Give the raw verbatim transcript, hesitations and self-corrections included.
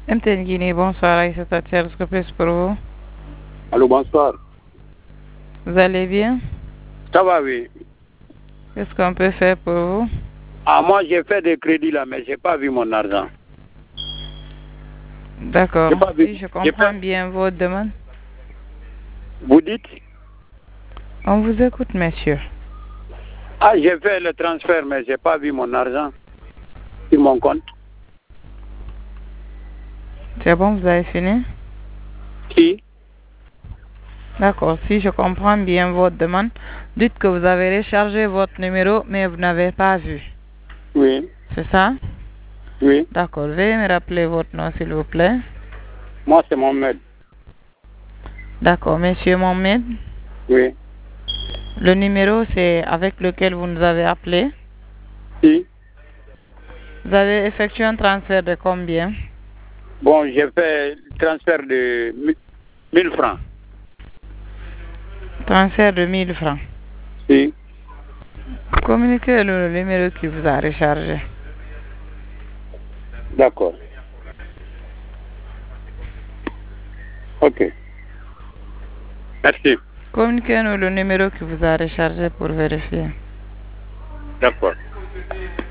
M T N Guinée, bonsoir, Aïssata Thiel, ce que plus pour vous? Allô, bonsoir. Vous allez bien? Ça va, oui. Qu'est-ce qu'on peut faire pour vous? Ah, moi, j'ai fait des crédits là, mais j'ai pas vu mon argent. D'accord. J'ai pas vu. Si je J'ai comprends fait- bien votre demande. Vous dites? On vous écoute, monsieur. Ah, j'ai fait le transfert, mais j'ai pas vu mon argent sur mon compte. C'est bon, vous avez fini? Si? D'accord. Si je comprends bien votre demande, dites que vous avez rechargé votre numéro, mais vous n'avez pas vu. Oui. C'est ça? Oui. D'accord. Veuillez me rappeler votre nom, s'il vous plaît. Moi, c'est Mohamed. D'accord. Monsieur Mohamed, Oui. le numéro, c'est avec lequel vous nous avez appelé. Si? Vous avez effectué un transfert de combien? Bon, j'ai fait le transfert de mi- mille francs. Transfert de mille francs. Si? Communiquez le numéro qui vous a rechargé. D'accord. Ok. Merci. Communiquez-nous le numéro qui vous a rechargé pour vérifier. D'accord.